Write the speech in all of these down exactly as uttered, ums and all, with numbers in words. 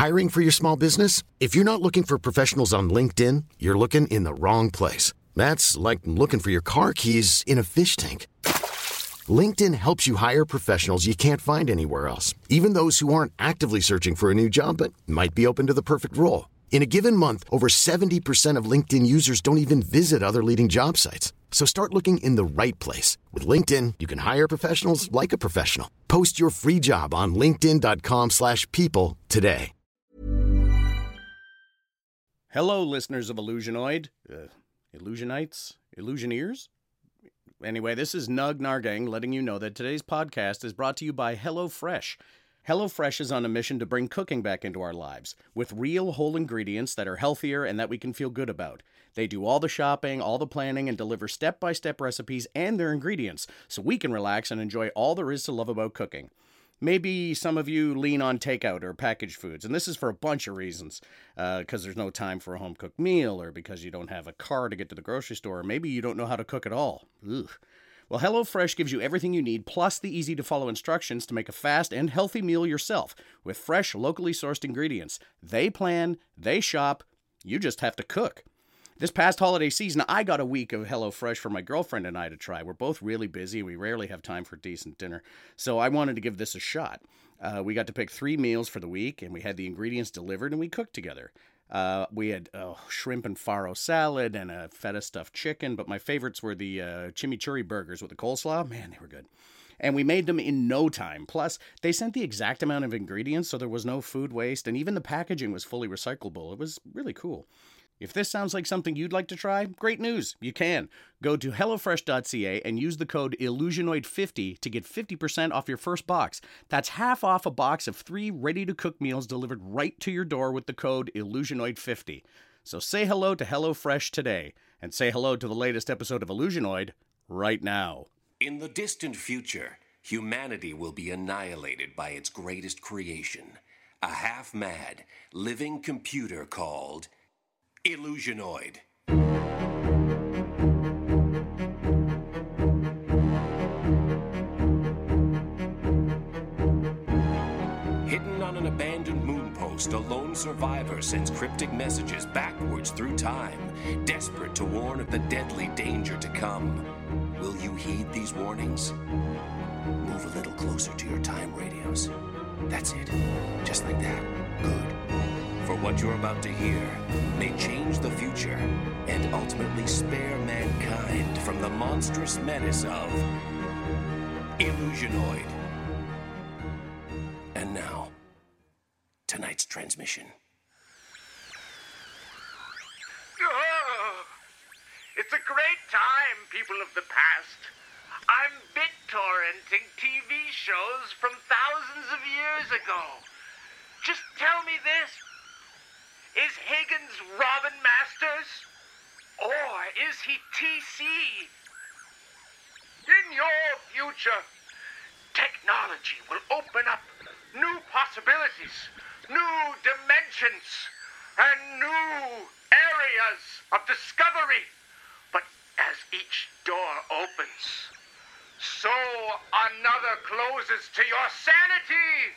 Hiring for your small business? If you're not looking for professionals on LinkedIn, you're looking in the wrong place. That's like looking for your car keys in a fish tank. LinkedIn helps you hire professionals you can't find anywhere else, even those who aren't actively searching for a new job but might be open to the perfect role. In a given month, over seventy percent of LinkedIn users don't even visit other leading job sites. So start looking in the right place. With LinkedIn, you can hire professionals like a professional. Post your free job on linkedin.com slash people today. Hello, listeners of Illusionoid. Uh, Illusionites? Illusioneers? Anyway, this is Nug Nargang letting you know that today's podcast is brought to you by HelloFresh. HelloFresh is on a mission to bring cooking back into our lives with real whole ingredients that are healthier and that we can feel good about. They do all the shopping, all the planning, and deliver step-by-step recipes and their ingredients so we can relax and enjoy all there is to love about cooking. Maybe some of you lean on takeout or packaged foods, and this is for a bunch of reasons. Because uh, there's no time for a home-cooked meal, or because you don't have a car to get to the grocery store, or maybe you don't know how to cook at all. Ugh. Well, HelloFresh gives you everything you need, plus the easy-to-follow instructions to make a fast and healthy meal yourself with fresh, locally sourced ingredients. They plan, they shop, you just have to cook. This past holiday season, I got a week of HelloFresh for my girlfriend and I to try. We're both really busy. We rarely have time for decent dinner. So I wanted to give this a shot. Uh, we got to pick three meals for the week, and we had the ingredients delivered, and we cooked together. Uh, we had uh, shrimp and farro salad and a feta stuffed chicken, but my favorites were the uh, chimichurri burgers with the coleslaw. Man, they were good. And we made them in no time. Plus, they sent the exact amount of ingredients, so there was no food waste, and even the packaging was fully recyclable. It was really cool. If this sounds like something you'd like to try, great news, you can. Go to HelloFresh dot C A and use the code Illusionoid fifty to get fifty percent off your first box. That's half off a box of three ready-to-cook meals delivered right to your door with the code Illusionoid fifty. So say hello to HelloFresh today, and say hello to the latest episode of Illusionoid right now. In the distant future, humanity will be annihilated by its greatest creation, a half-mad, living computer called Illusionoid. Hidden on an abandoned moon post, a lone survivor sends cryptic messages backwards through time, desperate to warn of the deadly danger to come. Will you heed these warnings? Move a little closer to your time radios. That's it. Just like that. Good. For what you're about to hear may change the future and ultimately spare mankind from the monstrous menace of Illusionoid. And now, tonight's transmission. Oh, it's a great time, people of the past. I'm BitTorrenting T V shows from thousands of years ago. Just tell me this. Is Higgins Robin Masters? Or is he T C? In your future, technology will open up new possibilities, new dimensions, and new areas of discovery. But as each door opens, so another closes to your sanity.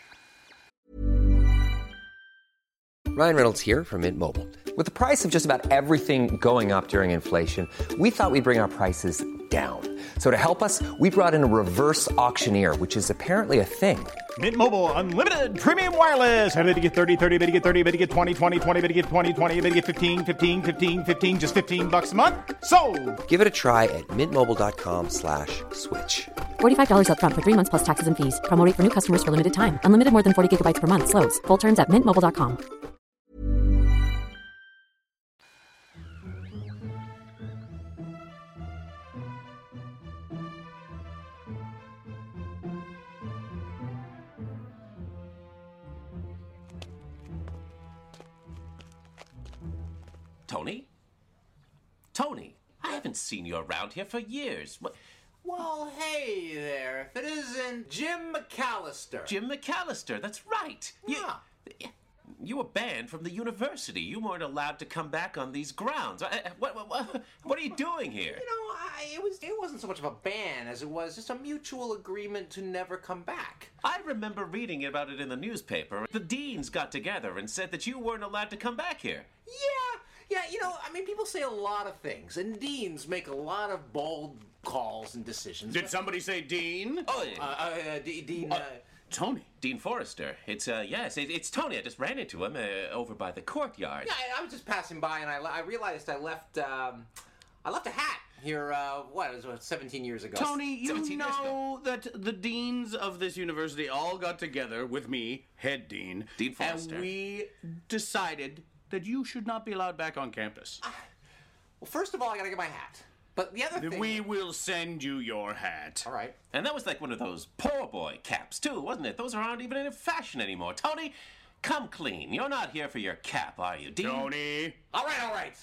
Ryan Reynolds here from Mint Mobile. With the price of just about everything going up during inflation, we thought we'd bring our prices down. So to help us, we brought in a reverse auctioneer, which is apparently a thing. Mint Mobile Unlimited Premium Wireless. How to get thirty, thirty, how to get thirty, how to get twenty, twenty, twenty, how to get twenty, twenty, how to get fifteen, fifteen, fifteen, fifteen, just fifteen bucks a month? Sold! Give it a try at mintmobile.com slash switch. forty-five dollars up front for three months plus taxes and fees. Promo rate for new customers for limited time. Unlimited more than forty gigabytes per month. Slows full terms at mint mobile dot com. Tony? Tony, I haven't seen you around here for years. What? Well, hey there. If it isn't Jim McAllister. Jim McAllister, that's right. Yeah. You, you were banned from the university. You weren't allowed to come back on these grounds. I, I- what, what, what, what are you doing here? You know, it was it wasn't so much of a ban as it was just a mutual agreement to never come back. I remember reading about it in the newspaper. The deans got together and said that you weren't allowed to come back here. Yeah, yeah, you know, I mean, people say a lot of things, and deans make a lot of bold calls and decisions. Did somebody say Dean? Oh, Uh, uh, D- Dean, uh, Tony. Dean Forrester. It's, uh, yes, it, it's Tony. I just ran into him uh, over by the courtyard. yeah, I, I was just passing by, and I, I realized I left, um, I left a hat here, uh, what, it was what, seventeen years ago. Tony, you seventeen years know that the deans of this university all got together with me, head dean, Dean Forrester. and we decided that you should not be allowed back on campus. Well, first of all, I gotta get my hat. But the other thing... We will send you your hat. All right. And that was like one of those poor boy caps, too, wasn't it? Those aren't even in fashion anymore. Tony, come clean. You're not here for your cap, are you, Dean? Tony. All right, all right.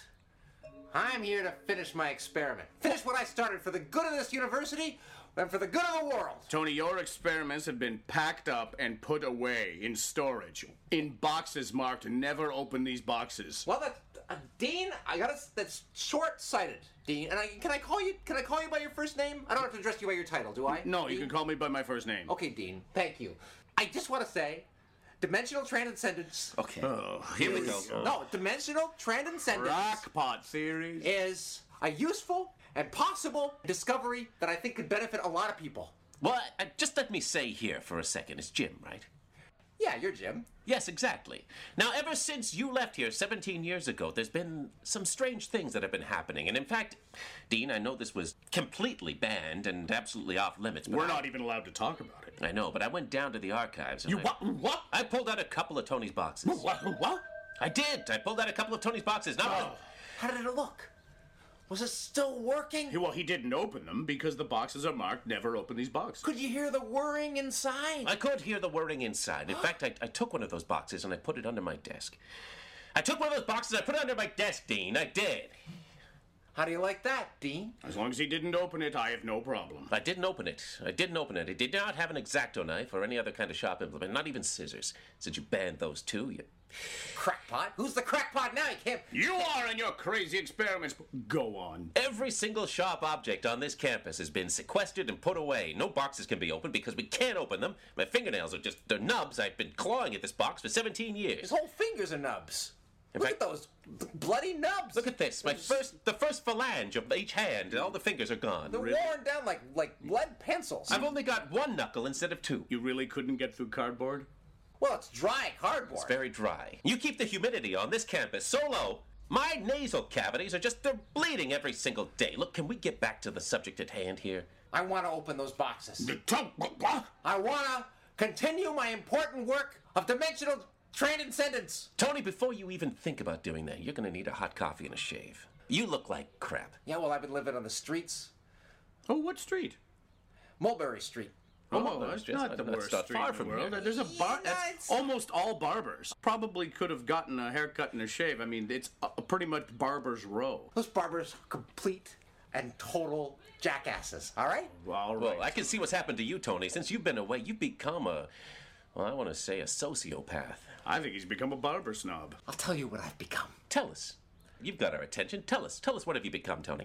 I'm here to finish my experiment. Finish what I started for the good of this university and for the good of the world. Tony, your experiments have been packed up and put away in storage. In boxes marked, never open these boxes. Well, that, uh, Dean, I gotta, that's short-sighted, Dean. And I, can I call you, can I call you by your first name? I don't have to address you by your title, do I? No, you Dean? can call me by my first name. Okay, Dean, thank you. I just want to say, dimensional transcendence... Okay. Oh, Here we go. is- No, dimensional transcendence... Rockpot theories. is a useful and possible discovery that I think could benefit a lot of people. Well, uh, just let me say here for a second. It's Jim, right? Yeah, you're Jim. Yes, exactly. Now, ever since you left here seventeen years ago, there's been some strange things that have been happening. And in fact, Dean, I know this was completely banned and absolutely off limits. But We're I, not even allowed to talk about it. I know, but I went down to the archives. And You I, what? What? I pulled out a couple of Tony's boxes. What? What? I did. I pulled out a couple of Tony's boxes. Now, Oh. How did it look? Was it still working? He- Well, he didn't open them because the boxes are marked, never open these boxes. Could you hear the whirring inside? I could hear the whirring inside. In fact, I, I took one of those boxes and I put it under my desk. I took one of those boxes, I put it under my desk, Dean. I did. How do you like that, Dean? As long as he didn't open it, I have no problem. I didn't open it. I didn't open it. It did not have an X-Acto knife or any other kind of sharp implement, not even scissors. Since you banned those too, you... Crackpot? Who's the crackpot now? You can't... You are in your crazy experiments. Go on. Every single sharp object on this campus has been sequestered and put away. No boxes can be opened because we can't open them. My fingernails are just, they're nubs. I've been clawing at this box for seventeen years. His whole fingers are nubs. In Look fact- at those bloody nubs. Look at this. My first, the first phalange of each hand, and all the fingers are gone. They're worn down like like lead pencils. I've only got one knuckle instead of two. You really couldn't get through cardboard? Well, it's dry cardboard. It's very dry. You keep the humidity on this campus so low, my nasal cavities are just, they're bleeding every single day. Look, can we get back to the subject at hand here? I want to open those boxes. The tongue. What? I want to continue my important work of dimensional transcendence. Tony, before you even think about doing that, you're going to need a hot coffee and a shave. You look like crap. Yeah, well, I've been living on the streets. Oh, what street? Mulberry Street. Oh, that's that's just- not the that's worst not street far in the from world. here. There's a bar. Yeah, That's it's- almost all barbers. Probably could have gotten a haircut and a shave. I mean, it's a, pretty much Barber's Row. Those barbers are complete and total jackasses, all right? All right. Well, I can see what's happened to you, Tony. Since you've been away, you've become a, well, I want to say a sociopath. I think he's become a barber snob. I'll tell you what I've become. Tell us. You've got our attention. Tell us. Tell us, what have you become, Tony?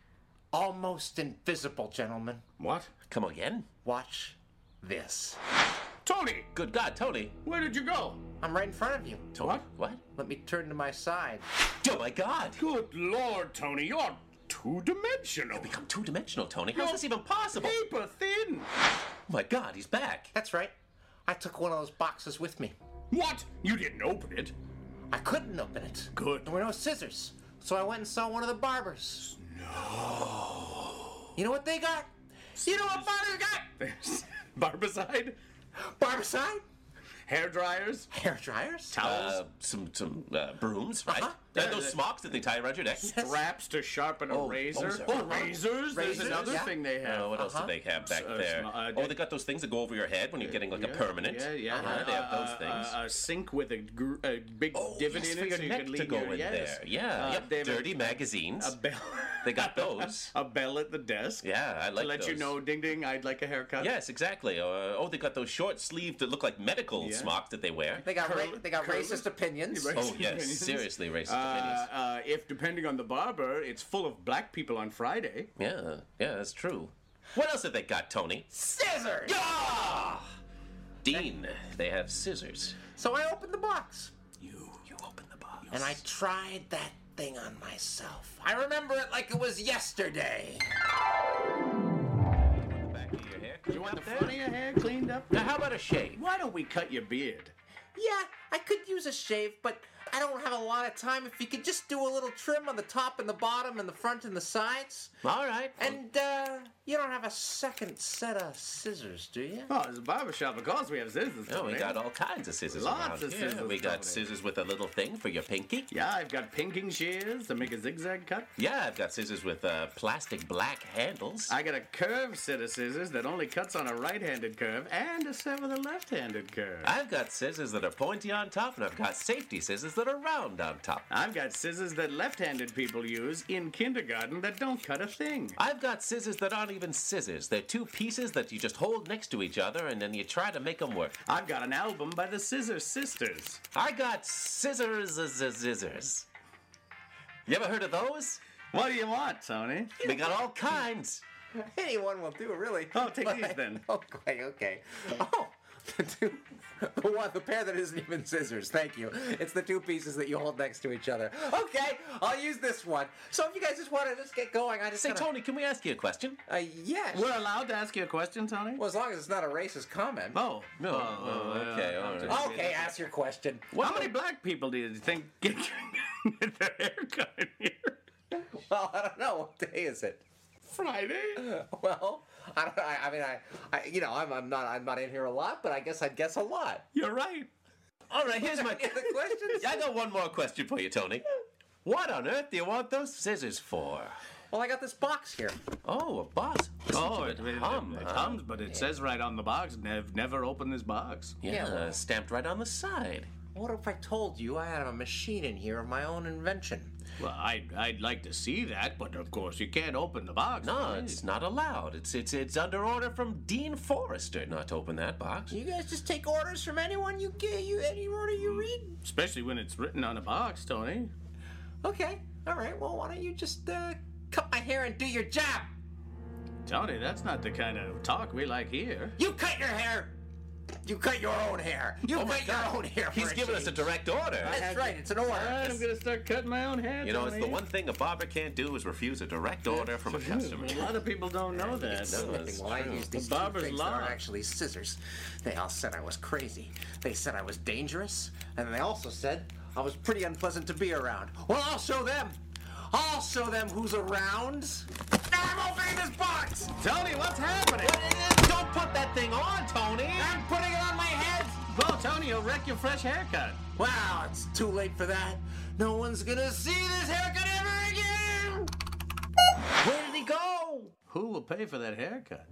Almost invisible, gentlemen. What? Come again? Watch this. Tony! Good God, Tony. Where did you go? I'm right in front of you. Tony. What? What? Let me turn to my side. Oh, my God. Good Lord, Tony, you're two-dimensional. Become two-dimensional, Tony. How's this even possible? Paper thin. Oh, my God, he's back. That's right. I took one of those boxes with me. What? You didn't open it? I couldn't open it. Good. There were no scissors. So I went and saw one of the barbers. No. You know what they got? You know what barbers got? There's barbicide, Barbicide? hair dryers, Hair dryers? towels, Uh, some some uh, brooms, right? Uh-huh. Uh, those smocks that they tie around your neck. straps to sharpen a Oh, razor. those are- Oh, razors. There's Razors, another yeah. thing they have. Uh, what else Uh-huh. do they have back Uh, there? sm- uh, oh, they got those things that go over your head when you're getting like a permanent. Yeah, yeah. Uh-huh, they have those Uh, things. uh, a sink with a, gr- a big Oh, divot yes, in for it your so you neck can to leave go your, in yes. there. Yeah, Uh, yep. they have a- Dirty magazines. A bell. They got those. a bell at the desk. Yeah, I like To let you those. know, ding ding, I'd like a haircut. Yes, exactly. Uh, oh, they got those short sleeved that look like medical Yeah, smocks that they wear. They got Curl- ra- they got curl- racist opinions. Racist Oh, yes, opinions. seriously racist Uh, opinions. uh, if depending on the barber, it's full of black people on Friday. Yeah, yeah, that's true. What else have they got, Tony? Scissors! Ah! Dean, they have scissors. So I opened the box. You, you open the box. And I tried that thing on myself. I remember it like it was yesterday. Back of your hair. You want the front of your hair cleaned up? Now, how about a shave? Why don't we cut your beard? Yeah, I could use a shave, but I don't have a lot of time. If you could just do a little trim on the top and the bottom and the front and the sides. All right. And, uh, you don't have a second set of scissors, do you? Oh, it's a barbershop. Of course we have scissors. Oh, we Tony. got all kinds of scissors Lots around of here. scissors, We got Tony. scissors with a little thing for your pinky. Yeah, I've got pinking shears to make a zigzag cut. Yeah, I've got scissors with uh, plastic black handles. I got a curved set of scissors that only cuts on a right-handed curve and a set with a left-handed curve. I've got scissors that are pointy on top, and I've got safety scissors that are round on top. I've got scissors that left-handed people use in kindergarten that don't cut a thing. I've got scissors that aren't even scissors. They're two pieces that you just hold next to each other, and then you try to make them work. I've got an album by the Scissor Sisters. I got scissors as a scissors. You ever heard of those? What do you want, Tony? We got all kinds. Anyone will do, really. Oh, take these then. Okay, okay. Oh, the two, the one, the pair that isn't even scissors. Thank you. It's the two pieces that you hold next to each other. Okay, I'll use this one. So if you guys just want to just get going, I just Say, gotta- Tony, can we ask you a question? Uh, yes. We're allowed to ask you a question, Tony? Well, as long as it's not a racist comment. Oh. No. Oh, okay, all right. Okay, ask your question. How many black people do you think get get their hair cut in here? Well, I don't know. What day is it? Friday? Well, I don't. I, I mean, I, I, you know, I'm, I'm not, I'm not in here a lot, but I guess I'd guess a lot. You're right. All right, here's my... Any other questions? I got one more question for you, Tony. What on earth do you want those scissors for? Well, I got this box here. Oh, a box. Listen Oh, to it, it, hum, it huh? hums, but it says right on the box, nev- never open this box. Yeah, Yeah, well- stamped right on the side. What if I told you I had a machine in here of my own invention? Well, I'd, I'd like to see that, but of course you can't open the box. No, Tony. it's not allowed. It's it's it's under order from Dean Forrester not to open that box. You guys just take orders from anyone you get, you any order you read. Especially when it's written on a box, Tony. Okay, all right. Well, why don't you just uh, cut my hair and do your job? Tony, that's not the kind of talk we like here. You cut your hair. You cut your own hair. You Oh my cut God. your own hair. He's for giving us a change. direct order. That's right. It's an order. All right, I'm gonna start cutting my own hair. You know, it's Tony. the one thing a barber can't do is refuse a direct order from a customer. A lot of people don't know that. It's slipping. Well, I used these The two barber's things that law. are actually scissors. They all said I was crazy. They said I was dangerous, and they also said I was pretty unpleasant to be around. Well, I'll show them. I'll show them who's around. Now I'm opening this box. Tony, what's happening? Don't put that thing on, Tony! I'm putting it on my head. Well, Tony, you'll wreck your fresh haircut. Wow, it's too late for that. No one's gonna see this haircut ever again. Where did he go? Who will pay for that haircut?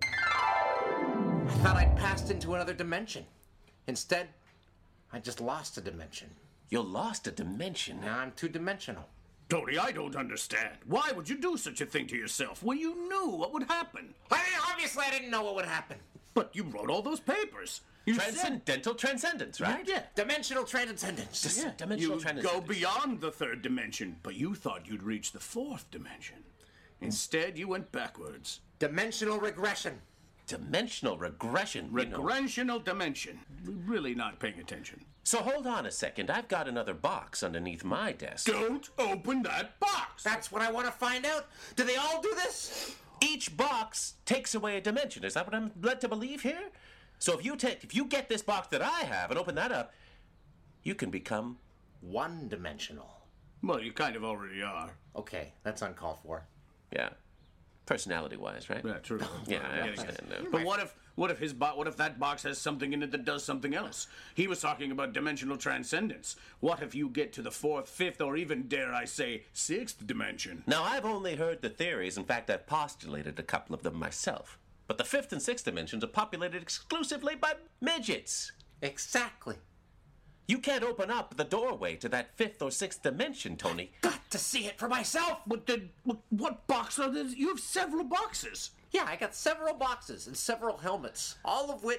I thought I'd passed into another dimension. Instead, I just lost a dimension. You lost a dimension. Now I'm two-dimensional. Tony, I don't understand. Why would you do such a thing to yourself when you knew what would happen? I mean, obviously I didn't know what would happen. But you wrote all those papers. You said- Transcendental transcendence, right? Yeah. Dimensional transcendence. Dis- Yeah. Dimensional You transcendence. go beyond the third dimension, but you thought you'd reach the fourth dimension. Instead, you went backwards. Dimensional regression. Dimensional regression. you know. Regressional dimension. Really not paying attention. So hold on a second. I've got another box underneath my desk. Don't open that box! That's what I want to find out. Do they all do this? Each box takes away a dimension. Is that what I'm led to believe here? So if you take, if you get this box that I have and open that up, you can become. One-dimensional. Well, you kind of already are. Okay, that's uncalled for. Yeah, personality-wise, right? Yeah, true. Yeah, I Getting understand it. that. But what if what if his bo- what if that box has something in it that does something else? He was talking about dimensional transcendence. What if you get to the fourth, fifth, or even dare I say sixth dimension? Now, I've only heard the theories. In fact, I've postulated a couple of them myself. But the fifth and sixth dimensions are populated exclusively by midgets. Exactly. You can't open up the doorway to that fifth or sixth dimension, Tony. Got to see it for myself. But then, what, what box are these? You have several boxes. Yeah, I got several boxes and several helmets, all of which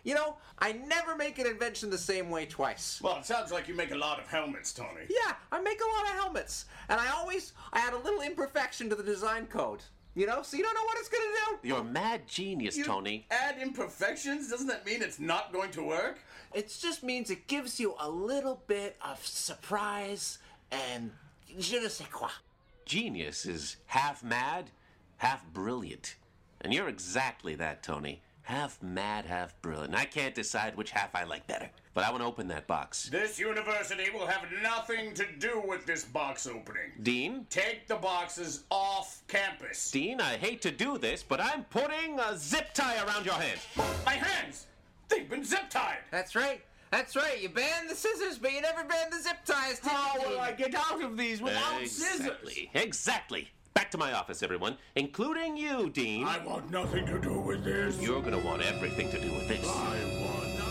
You know, I never make an invention the same way twice. Well, it sounds like you make a lot of helmets, Tony. Yeah, I make a lot of helmets. And I always, I add a little imperfection to the design code. You know, so you don't know what it's gonna do. You're a mad genius, You Tony. add imperfections? Doesn't that mean it's not going to work? It just means it gives you a little bit of surprise and je ne sais quoi. Genius is half mad, half brilliant. And you're exactly that, Tony. Half mad, half brilliant. I can't decide which half I like better. But I want to open that box. This university will have nothing to do with this box opening. Dean? Take the boxes off campus. Dean, I hate to do this, but I'm putting a zip tie around your hand. My hands! They've been zip-tied! That's right. That's right. You banned the scissors, but you never banned the zip ties, did How you? will I get out of these without scissors? Exactly. Exactly. Back to my office, everyone, including you, Dean. I want nothing to do with this. You're gonna want everything to do with this. I want nothing.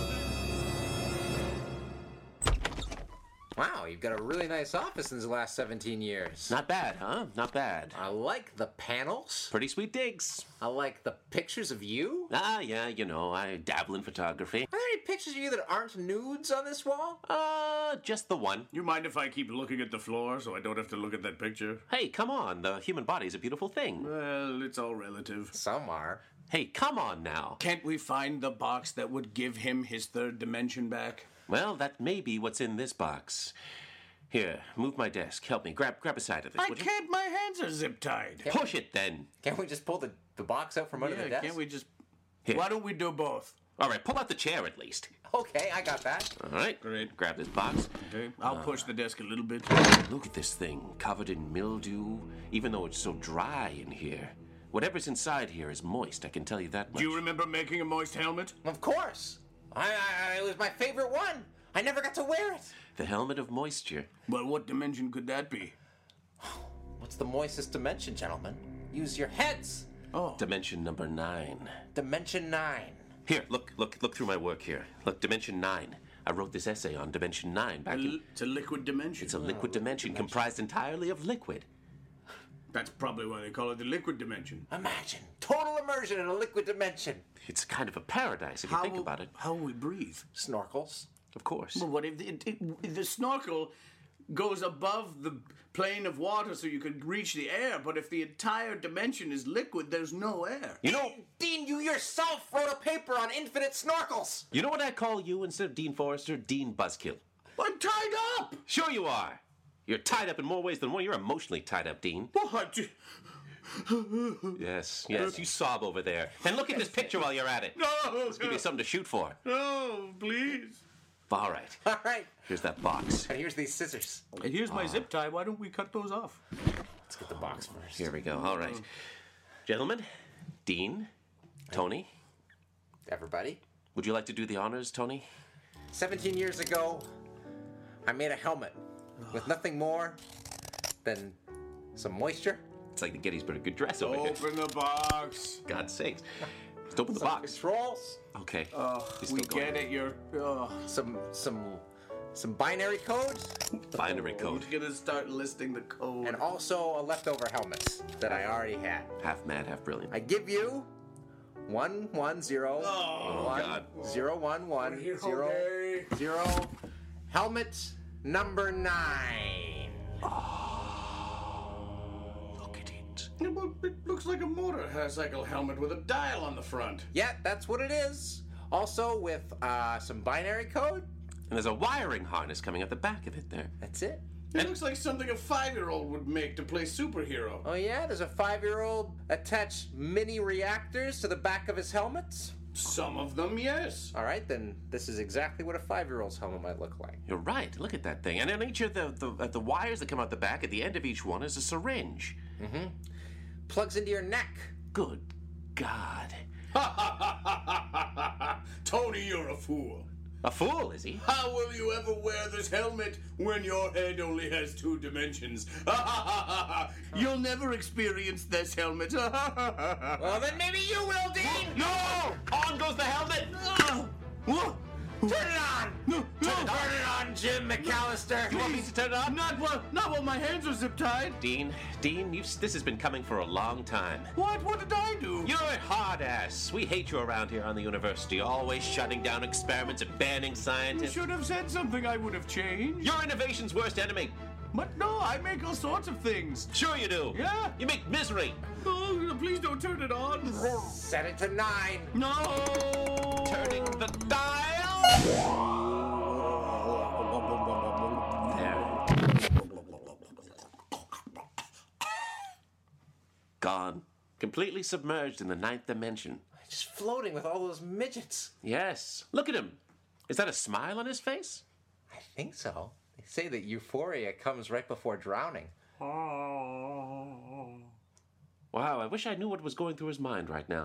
Wow, you've got a really nice office in the last seventeen years. Not bad, huh? Not bad. I like the panels. Pretty sweet digs. I like the pictures of you. Ah, yeah, you know, I dabble in photography. Are there any pictures of you that aren't nudes on this wall? Uh, just the one. You mind if I keep looking at the floor so I don't have to look at that picture? Hey, come on. The human body is a beautiful thing. Well, it's all relative. Some are. Hey, come on now. Can't we find the box that would give him his third dimension back? Well, that may be what's in this box. Here, move my desk. Help me. Grab grab a side of this, I would you? can't. My hands are zip-tied. Push it, then. Can't we just pull the, the box out from under Yeah, the desk? can't we just... Here. Why don't we do both? All right, pull out the chair at least. Okay, I got that. All right. Great. Grab this box. Okay, I'll push the desk a little bit. Look at this thing, covered in mildew, even though it's so dry in here. Whatever's inside here is moist, I can tell you that much. Do you remember making a moist helmet? Of course. I, I, it was my favorite one. I never got to wear it. The helmet of moisture. Well, what dimension could that be? What's the moistest dimension, gentlemen? Use your heads. Oh. Dimension number nine. Dimension nine. Here, look, look, look through my work here. Look, dimension nine. I wrote this essay on dimension nine back in... It's a liquid dimension. It's a liquid dimension comprised entirely of liquid. That's probably why they call it the liquid dimension. Imagine. Total immersion in a liquid dimension. It's kind of a paradise if you think about it. How will we breathe? Snorkels. Of course. Well, what if it, it, it, the snorkel goes above the plane of water so you could reach the air, but if the entire dimension is liquid, there's no air. You know, Dean, you yourself wrote a paper on infinite snorkels. you know what I call you instead of Dean Forrester? Dean Buzzkill. I'm tied up! Sure you are. You're tied up in more ways than one. You're emotionally tied up, Dean. What? Yes, yes, you sob over there. And look at this picture while you're at it. No! Let's give you something to shoot for. No, please. All right. All right. Here's that box. And here's these scissors. And here's my zip tie. Why don't we cut those off? Let's get the box first. Here we go. All right. Gentlemen, Dean, Tony, Everybody. would you like to do the honors, Tony? seventeen years ago, I made a helmet with nothing more than some moisture. It's like the Gettysburg Address over here. Open the box. God's sakes. Just open the some box. controls. Okay. Oh, He's still we going. get it. You're. Oh. Some some some binary codes. Binary code. We're gonna start listing the code. And also a leftover helmets that I already had. Half mad, half brilliant. I give you one one zero Oh, one God. zero one one Here, zero okay. zero helmet number nine. Look at it. Yeah, well, it looks like a motorcycle helmet with a dial on the front. Yeah, that's what it is. Also with uh, some binary code. And there's a wiring harness coming out the back of it there. That's it. It looks like something a five-year-old would make to play superhero. Oh yeah, there's a five-year-old attached mini reactors to the back of his helmets. Some of them, yes. All right, then this is exactly what a five-year-old's helmet might look like. You're right. Look at that thing. And on each of the, the, uh, the wires that come out the back, at the end of each one is a syringe. Mm-hmm. Plugs into your neck. Good God. Tony, you're a fool. A fool, is he? How will you ever wear this helmet when your head only has two dimensions? You'll never experience this helmet. Well, then maybe you will, Dean! No! On goes the helmet! Whoa! Turn it on! No, no. Turn it on, Jim McAllister! You want me to turn it on? Not while, not while my hands are zip tied. Dean, Dean, you've, this has been coming for a long time. What? What did I do? You're a hard ass. We hate you around here on the university, always shutting down experiments and banning You scientists. should have said something. I would have changed. You're innovation's worst enemy. But no, I make all sorts of things. Sure you do. Yeah. You make misery. Oh, please don't turn it on. Set it to nine. No. Turning the dial. There. Gone. Completely submerged in the ninth dimension. Just floating with all those midgets. Yes. Look at him. Is that a smile on his face? I think so. They say that euphoria comes right before drowning. Wow, I wish I knew what was going through his mind right now.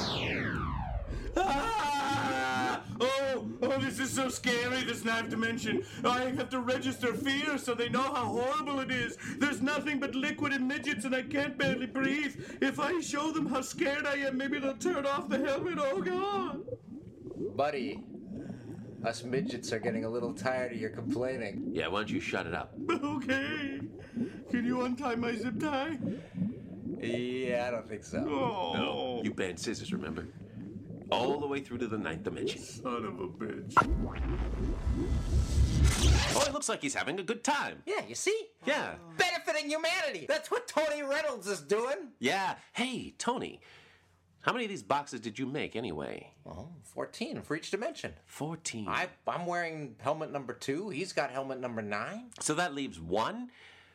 Ah! Oh, oh, this is so scary, this ninth dimension. I have to register fear so they know how horrible it is. There's nothing but liquid and midgets and I can't barely breathe. If I show them how scared I am, maybe they'll turn off the helmet. Oh, God. Buddy, us midgets are getting a little tired of your complaining. Yeah, why don't you shut it up? Okay. Can you untie my zip tie? Yeah, I don't think so. Oh. No, you banned scissors, remember? All the way through to the ninth dimension. Son of a bitch. Oh, it looks like he's having a good time. Yeah, you see? Yeah. Benefiting humanity. That's what Tony Reynolds is doing. Yeah. Hey, Tony, how many of these boxes did you make anyway? Well, fourteen for each dimension. fourteen. I, I'm wearing helmet number two. He's got helmet number nine. So that leaves one,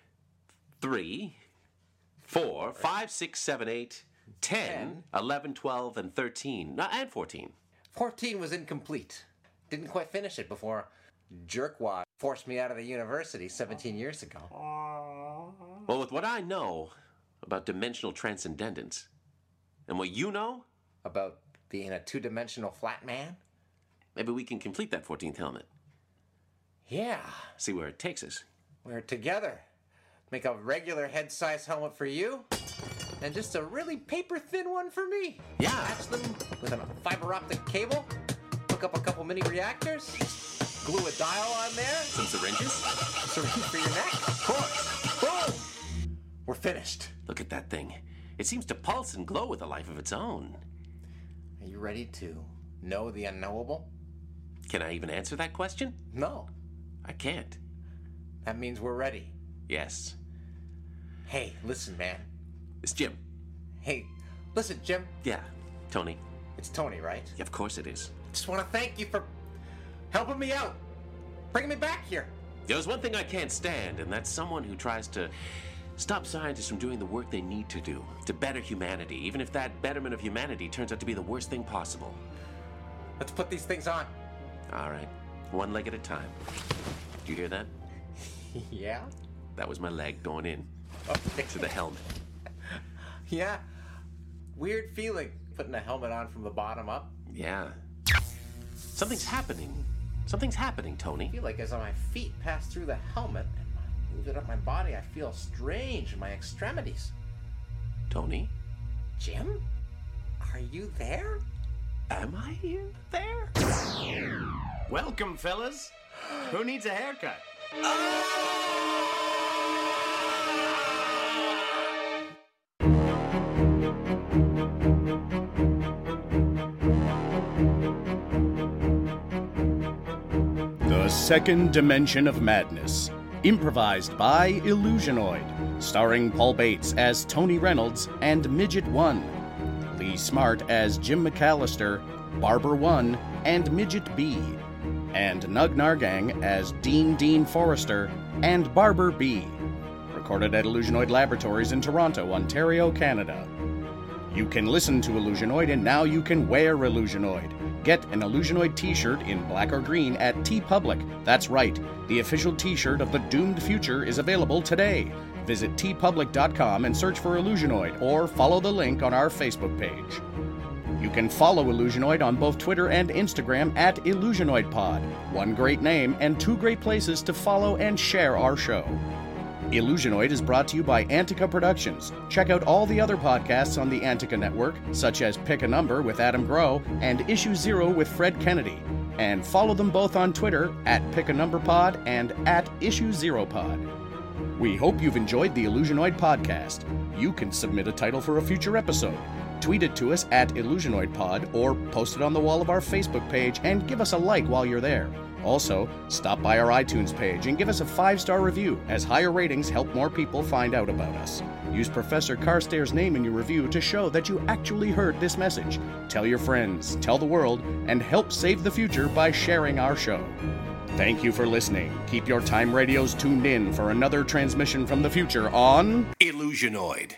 three, four, five, six, seven, eight, ten, Ten. eleven, twelve, and thirteen. No, and fourteen. fourteen was incomplete. Didn't quite finish it before Jerkwad forced me out of the university seventeen years ago. Well, with what I know about dimensional transcendence, and what you know, About being a two-dimensional flat man? maybe we can complete that fourteenth helmet. Yeah. See where it takes us. We're together. Make a regular head-size helmet for you, and just a really paper-thin one for me. Yeah. Match them with a fiber optic cable, hook up a couple mini reactors, glue a dial on there, Some syringes? syringe for your neck. Of course. Boom! We're finished. Look at that thing. It seems to pulse and glow with a life of its own. Are you ready to know the unknowable? Can I even answer that question? No. I can't. That means we're ready. Yes. Hey, listen, man. It's Jim. Hey, listen, Jim. Yeah. Tony. It's Tony, right? Yeah, of course it is. Just want to thank you for helping me out, bringing me back here. There's one thing I can't stand, and that's someone who tries to stop scientists from doing the work they need to do to better humanity, even if that betterment of humanity turns out to be the worst thing possible. Let's put these things on. All right. One leg at a time. Do you hear that? Yeah? That was my leg going in Oh, to the helmet. yeah. Weird feeling putting a helmet on from the bottom up. Yeah. Something's happening. Something's happening, Tony. I feel like as my feet pass through the helmet and move it up my body, I feel strange in my extremities. Tony? Jim? Are you there? Am I here? There? Welcome, fellas. Who needs a haircut? The Second Dimension of Madness. Improvised by Illusionoid. Starring Paul Bates as Tony Reynolds and Midget One. Lee Smart as Jim McAllister, Barber One, and Midget B. And Nug Nargang as Dean Dean Forrester and Barber B. Recorded at Illusionoid Laboratories in Toronto, Ontario, Canada. You can listen to Illusionoid and now you can wear Illusionoid. Get an Illusionoid t-shirt in black or green at TeePublic. That's right, the official t-shirt of the doomed future is available today. Visit tee public dot com and search for Illusionoid or follow the link on our Facebook page. You can follow Illusionoid on both Twitter and Instagram at IllusionoidPod. One great name and two great places to follow and share our show. Illusionoid is brought to you by Antica Productions. Check out all the other podcasts on the Antica Network, such as Pick a Number with Adam Groh and Issue Zero with Fred Kennedy. and follow them both on Twitter at Pick a Number Pod and at Issue Zero Pod. We hope you've enjoyed the Illusionoid podcast. You can submit a title for a future episode. Tweet it to us at IllusionoidPod or post it on the wall of our Facebook page and give us a like while you're there. Also, stop by our iTunes page and give us a five-star review, as higher ratings help more people find out about us. Use Professor Carstairs' name in your review to show that you actually heard this message. Tell your friends, tell the world, and help save the future by sharing our show. Thank you for listening. Keep your time radios tuned in for another transmission from the future on Illusionoid.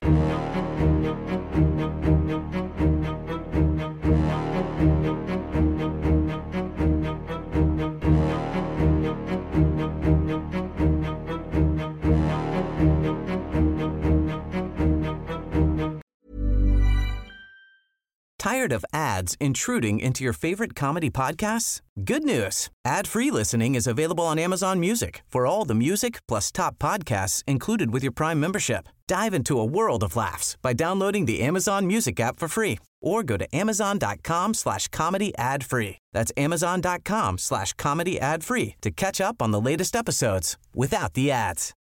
Tired of ads intruding into your favorite comedy podcasts? Good news. Ad-free listening is available on Amazon Music for all the music plus top podcasts included with your Prime membership. Dive into a world of laughs by downloading the Amazon Music app for free or go to amazon.com slash comedy ad free. That's amazon.com slash comedy ad free to catch up on the latest episodes without the ads.